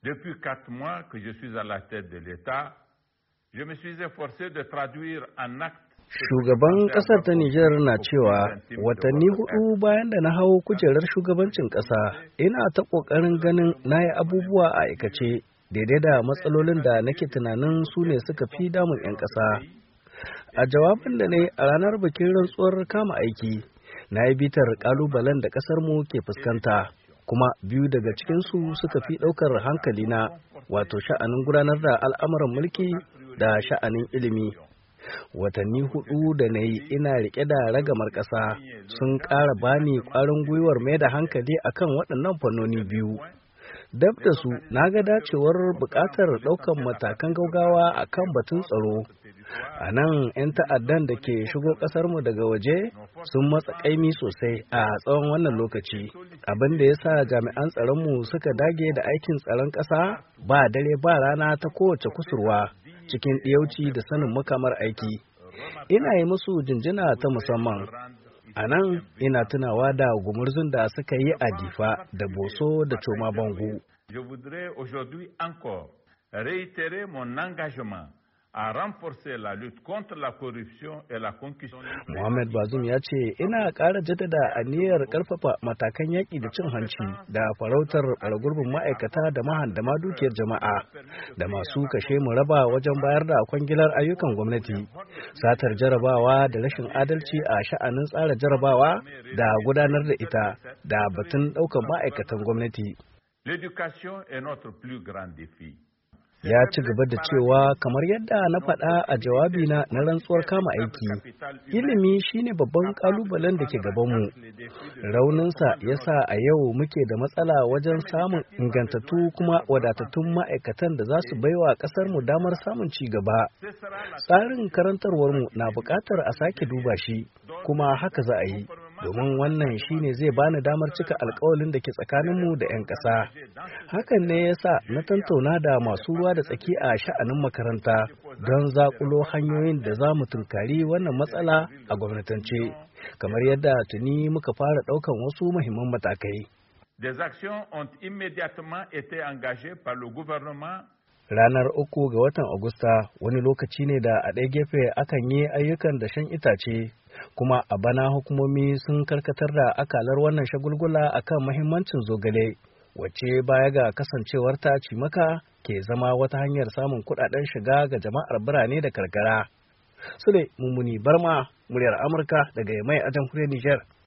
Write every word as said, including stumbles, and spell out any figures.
Depuis quatre mois que je suis à la tête de l'État, je me suis efforcé de traduire en actes. Shugaban ƙasar ta Nijar na cewa watanni hudu bayan da na hau kujerar shugabancin ƙasa, ina ta ƙoƙarin ganin na yi abubuwa a aikace daidai da matsalolin da nake tunanin su ne suka fi damun 'yan ƙasa. A jawabin da ne a ranar bikin rantsuwar kama aiki, na yi bitar ƙalubalen da ƙasarmu ke fuskanta, kuma biyu daga cikinsu suka fi ɗaukar hankalina, wato sha'anin gudanar da al'amuran mulki da sha'anin ilimi. Watanni hudu da na yi ina rike da ragamar ƙasa sun ƙara bani ƙwarin gwiwar mai da hankali akan waɗannan fannoni biyu. Dab da su na ga dacewar buƙatar ɗaukan matakan gaugawa akan batun tsaro. A nan 'yan ta'addan da ke shigo ƙasarmu daga waje sun matsa ƙaimi sosai a tsawon wannan lokaci, abin da ya sa jami'an tsaronmu suka dage da aikin tsaron ƙasa ba dare ba rana ta kowace kusurwa, cikin ɗiyauci da sanin makamar aiki. Ina yi musu jinjina ta musamman. A nan ina tunawa da gumurzun da suka yi a Difa da Boso da Choma Bangu. Je voudrais aujourd'hui encore réitérer mon engagement a renforcer la lutte contre la corruption et la concussion. Mohamed Bazoum ya ce ina ƙara jaddada aniyar ƙarfafa matakan yaƙi da cin hanci da farautar ɓaragurbin ma'aikata da mahandama dukiyar jama'a da masu kashe mu raba wajen bayar da kwangilar ayyukan gwamnati, satar jarabawa da rashin adalci a sha'anin tsara jarabawa da gudanar da ita da batun ɗaukar ma'aikatan gwamnati. L'éducation est notre plus grand défi. Ya ci gaba da cewa kamar yadda na faɗa a jawabina na rantsuwar kama aiki, ilimi shine babban ƙalubalen da ke gabanmu. Rauninsa ya sa a yau muke da matsala wajen samun ingantattu kuma wadatattun ma'aikatan da za su baiwa ƙasarmu damar samun ci gaba. Tsarin karantarwarmu na buƙatar a sake duba shi, kuma haka za a yi. Domin wannan shine zai bani damar cika alkawalin da ke tsakaninmu da 'yan ƙasa. Hakan ne ya sa na tantauna da masu ruwa da tsaki a sha'anin makaranta don zaƙulo hanyoyin da za mu tunkari wannan matsala a gwamnatance, kamar yadda tuni muka fara ɗaukan wasu muhimman matakai. Des actions ont immédiatement été engagées par le gouvernement. Ranar uku ga watan Agusta wani lokaci ne da a ɗaya gefe akan yi ayyukan dashen itace, kuma a bana hukumomi sun karkatar da akalar wannan shagulgula akan mahimmancin zogale, wacce baya ga kasancewar ta cimaka ke zama wata hanyar samun kuɗaɗen shiga ga jama'ar birane da karkara. Sule Mummuni Barma, muryar Amurka daga Yamai a jamhuriyar Nijar.